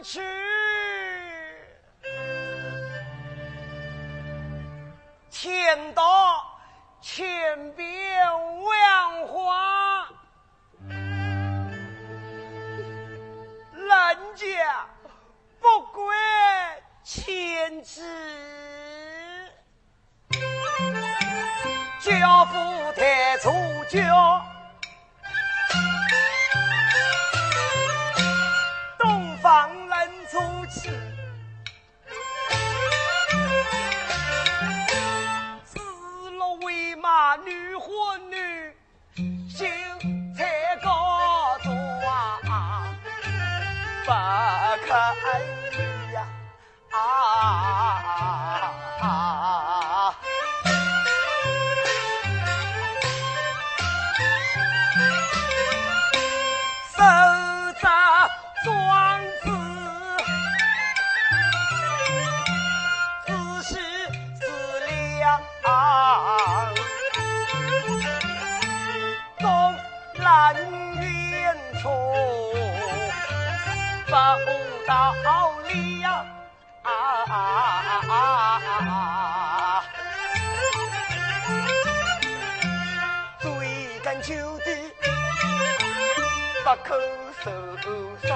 去。天道千变万化，人家不归千尺，教父太初教，东方人初起，子路为马女和女，心才高坐啊，不可以呀守着庄子，仔细思量，纵然远处不道理呀，追根究底不可收拾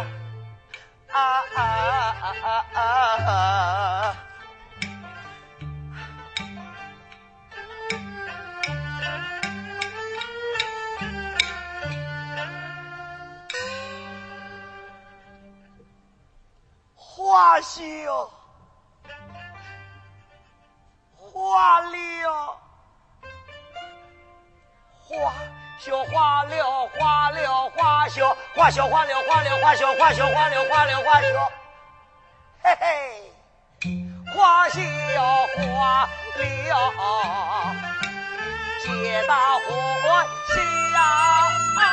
花秀花了花绣花了花了花绣花绣花了花了花绣花绣花了花了花绣，嘿嘿，花绣花了，皆大欢喜呀！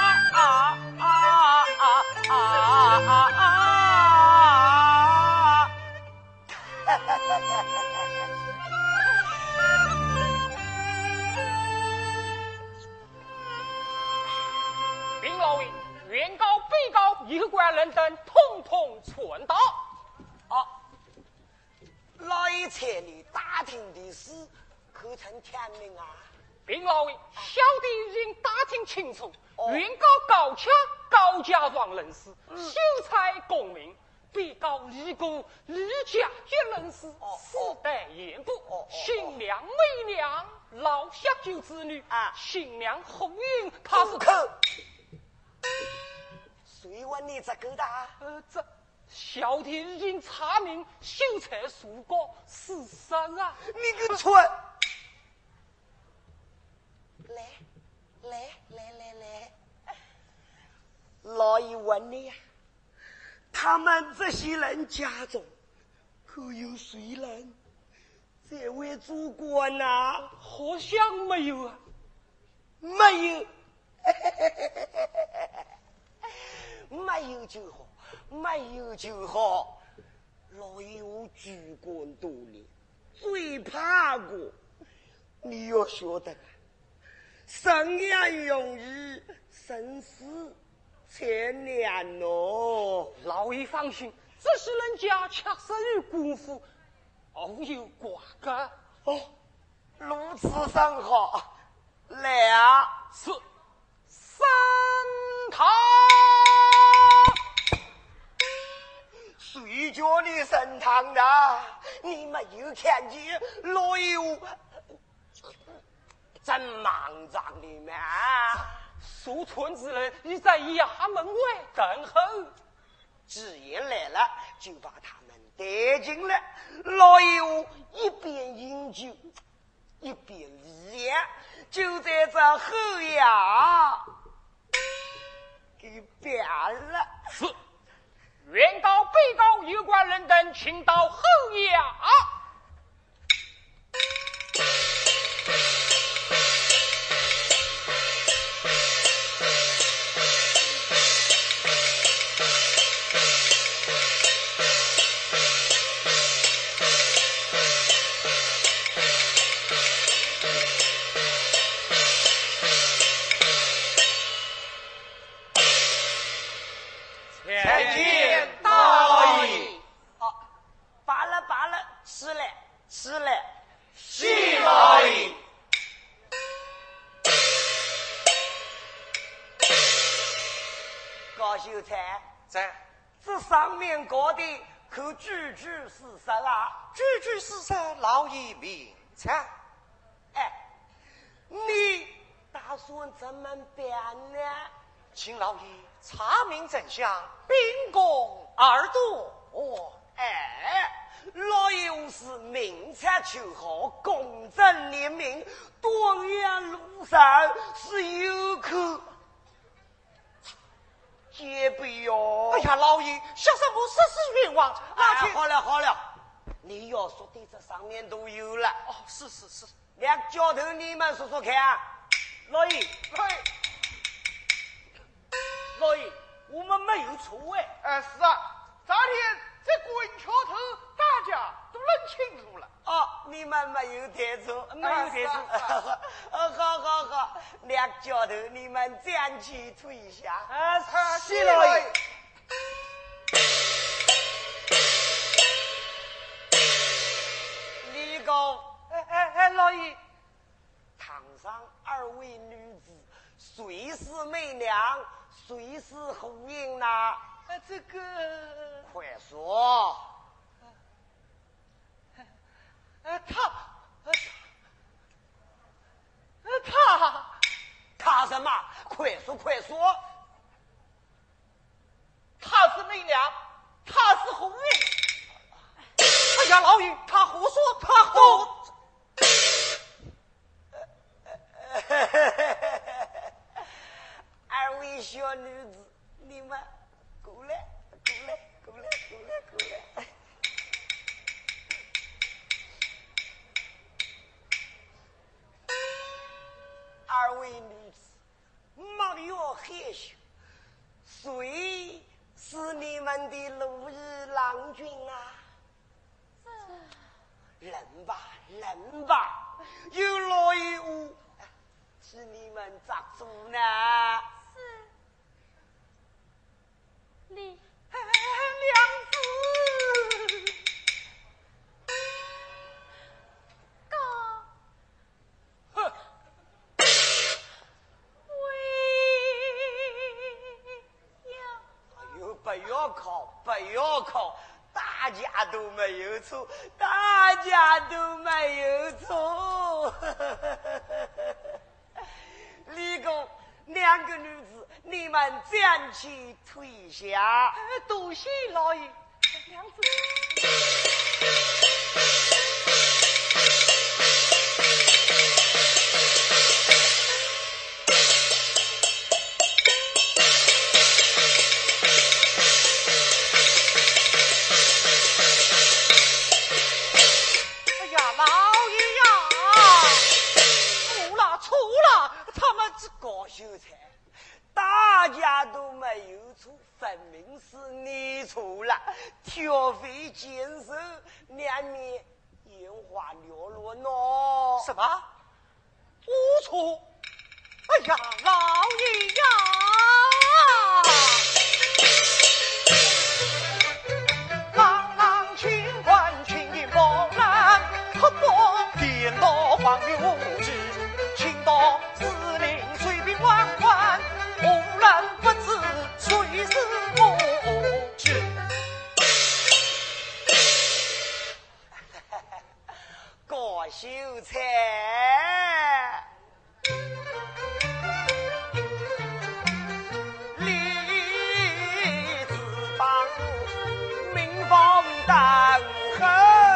禀老爷，原告、被告、有关人等统统存到。 老爷猜你打听的事可曾天明啊？ 禀老爷，小弟已经打听清楚，原告高强高家庄人士，秀才功名，被告李公李家一人士，世代严固，新娘美娘，老下九子女，新娘红运，他是口。谁问你这个的？ 这小弟已经查明秀才属过事实啊！ 你个蠢！来，老爷问你呀，他们这些人家中可有谁人在为主官啊？ 好像没有啊， 没有。没有就好，没有就好。老爷我举官多年，最怕过。你要晓得，生也容易，生死才难哦。 老爷放心，这些人家确实与姑父偶有瓜葛。 如此甚好。来啊！ 是三堂。 谁叫你升堂的？你没有看见老友正忙着你们？ 属村之人已在衙门外等候， 既然来了，就把他们带进来。老友一边饮酒，一边立言，就在这后衙给变了。 是。原告、被告、有关人等，请到后衙。 参见大老爷。 才， 在这上面过的可句句是实啊！ 句句是实，老爷明察。 哎，你打算怎么办呢？ 请老爷查明真相，秉公而夺。 哎，老爷我是明察秋毫，公正廉明，多年路上是有口皆备哟。 哎呀，老爷，小生我实是冤枉。 哎，好了好了，你要说的这上面都有了。 哦，是是是， 两脚头你们说说看。老爷，老爷，我们没有错哎。 是啊，昨天在滚桥头大家都认清楚了。 哦，你们没有抬错，没有抬错。好，两脚头你们站起退下。 谢老爷。 李公， 老爷， 堂上二位女子，谁是媚娘，谁是红英呢？ 这个， 快说。他什么？快说快说！ 他是媚娘，他是红运。哎呀，老爷，他胡说，他胡。 二位小女子，你们过来。二位女子，莫要害羞。谁是你们的如意郎君啊？认吧，有老爷我替你们扎住呢。 你娘子， 高哼， 哎呦，不要考，大家都没有错。李公，两个女子，你们站起退下。 多谢老爷，娘子。 高秀才，大家都没有错，分明是你错了。挑肥拣瘦，难免眼花缭乱喏。 什么？无错？哎呀，老爷呀！朗朗清欢，青云波澜，刻薄颠倒荒谬无知，倾倒四邻水兵万万，无人不知谁是无知。 高秀才，李子帮民风大厚，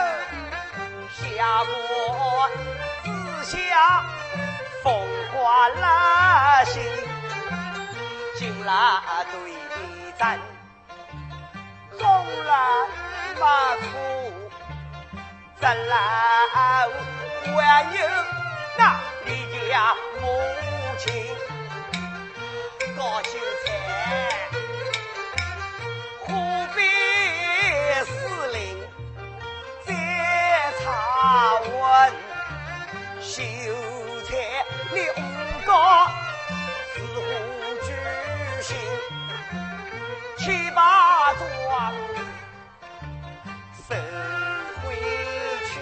下过自下风华拉心，进了对战，中了马途。咱来还有那李家母亲高秀才，湖北司令在查问，秀才你诬告似乎居心，七八桩收回去，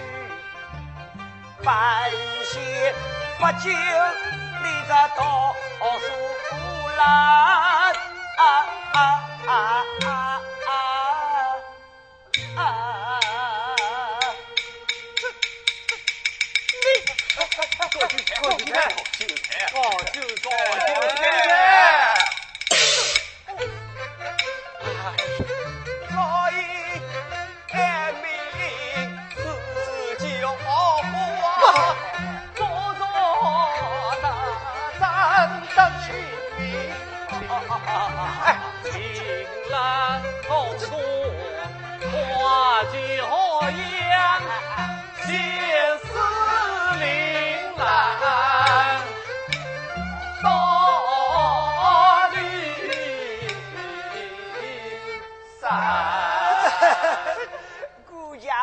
半些不久你个倒数了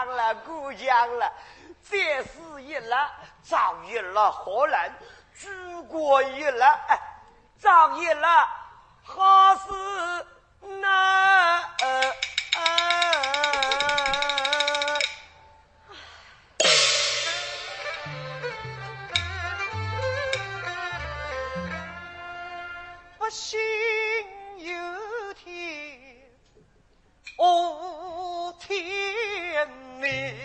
强了，过奖了。这事一了，早一了，荷兰举国一了，哎，早一了，好事那我心有天，哦天明，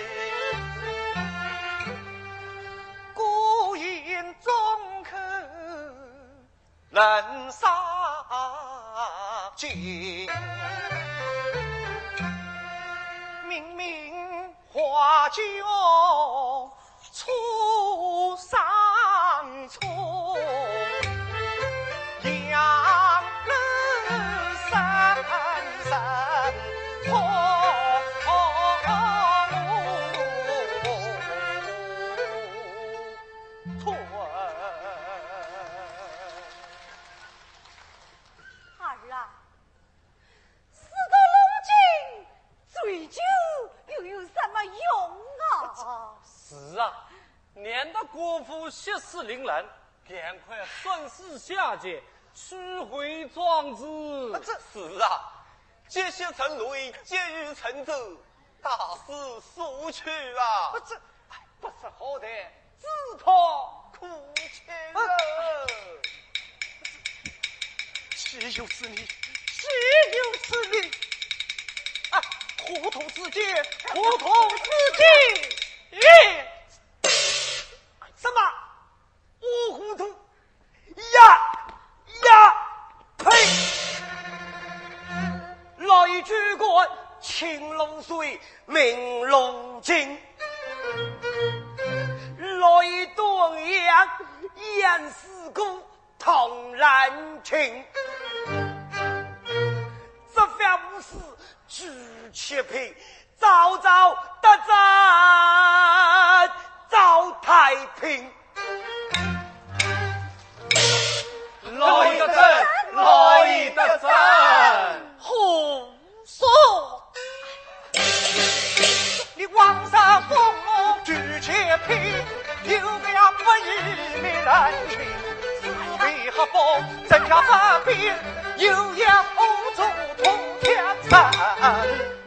孤影中口人杀尽，明明花轿出上错。杨人山山破屯。 儿啊，事到如今，醉酒又有什么用啊？ 是啊，免得国父息事宁人，赶快顺势下界，取回状子。 这是啊，这些成雷，皆于成舟，大势速去啊！ 这不是好歹，自讨苦吃了。 岂有此理！岂有此理！啊，糊涂之见，糊涂之见！ 什么？我糊涂？呀！呸！老爷举国青龙水，明龙井。老爷东阳严四姑同然情。这番无事举七品，早早得战早太平。 老爷得胜，老爷得胜。 胡说！你皇上封我举七品，有表不义没人情，四位合谋，真假分辨，有样欧洲同天参。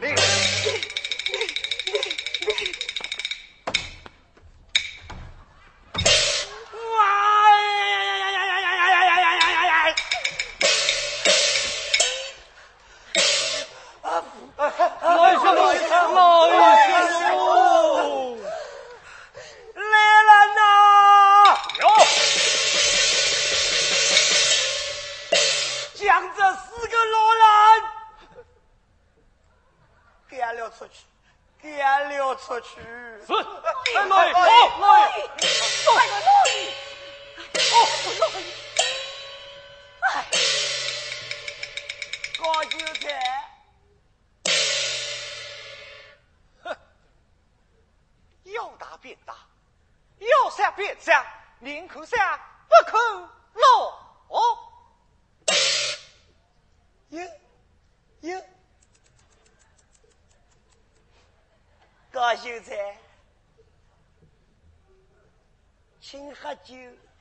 老爷兄弟， 来了呐！将这4个老人赶了出去，赶了出去。 是，老爷，好，老爷， 快个老爷！老爷！哎， 高秀才。 要打便打，要杀便杀，宁可杀不可落。 哟，高秀才，请喝酒。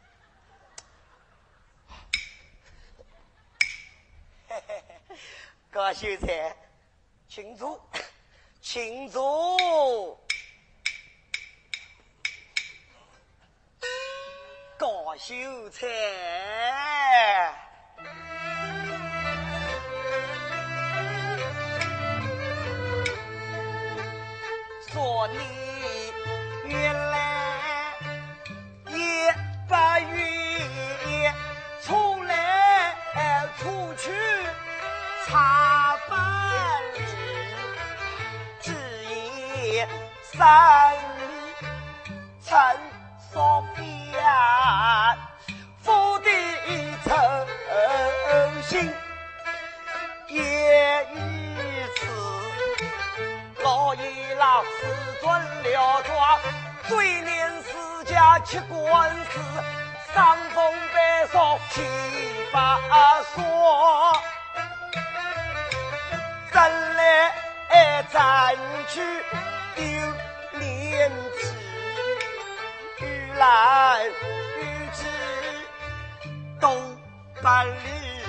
高秀才，请坐，请坐。高秀才，说你原来也不愿出来出去查本领，只因三里陈所变，府邸诚信，也于此，老爷老师准了状，罪年4家7官司，伤风悲霜7、8说，真来在三句丢莲子，玉兰玉枝都半里，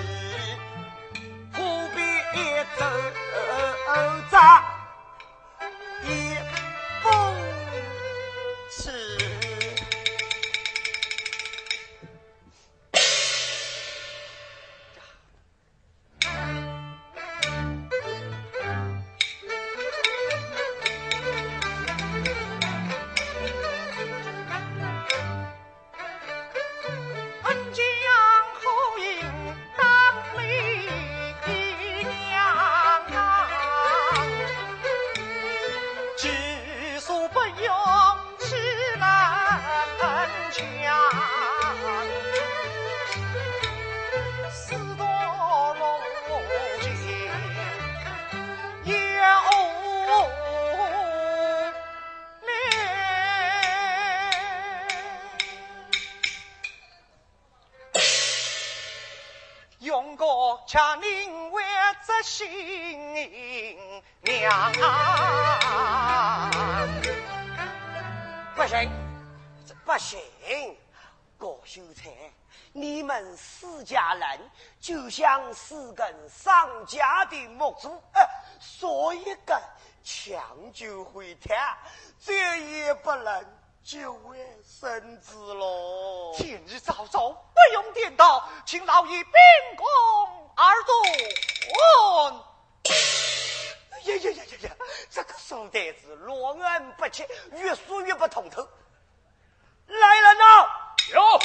不必走杂一风痴。 恰宁为这新娘啊！ 不行，不行，郭秀才，你们四家人就像四根上架的木柱，说一根墙就会塌，这也不能就为身子喽。 天日早早，不用颠倒，请老爷秉公而论。 呀！这个书呆子落眼不清，越说越不通透。来人呐！ 有。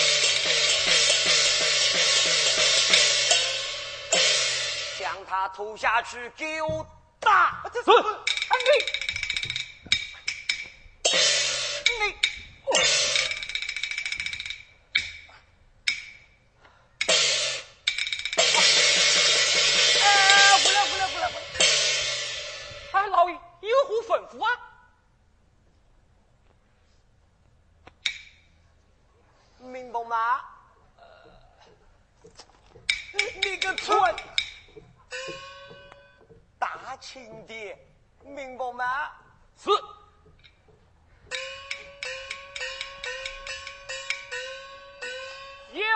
将他拖下去，给我打！ 是。 你。 老爷有何吩咐啊？ 明白吗？你个蠢大轻的，明白吗？ 是。有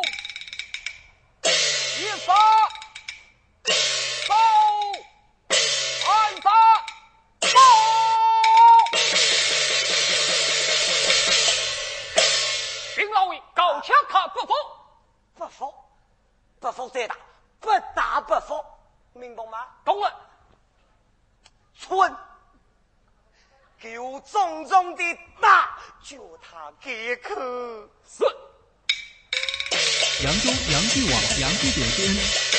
一法枪他不服， 不服再打，不打不服，明白吗？ 懂了。 蠢，给我重重的打，叫他开口。 是。 扬州洋剧网洋剧点CN。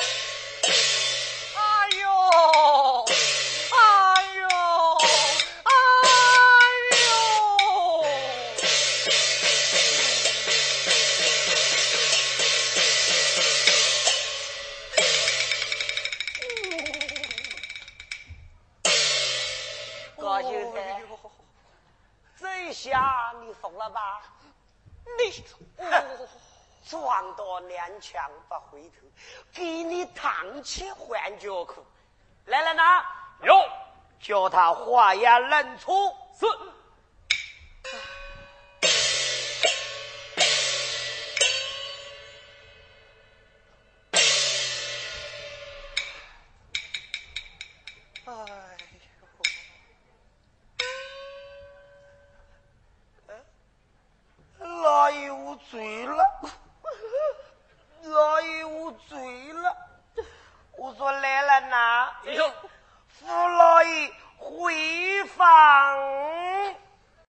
下你疯了吧？ 你撞到两枪不回头，给你烫起换脚裤。来了呢？ 有， 叫他话呀认错。 是。 老爷我醉了，老爷我醉了。我说来了呢， 有， 扶老爷回房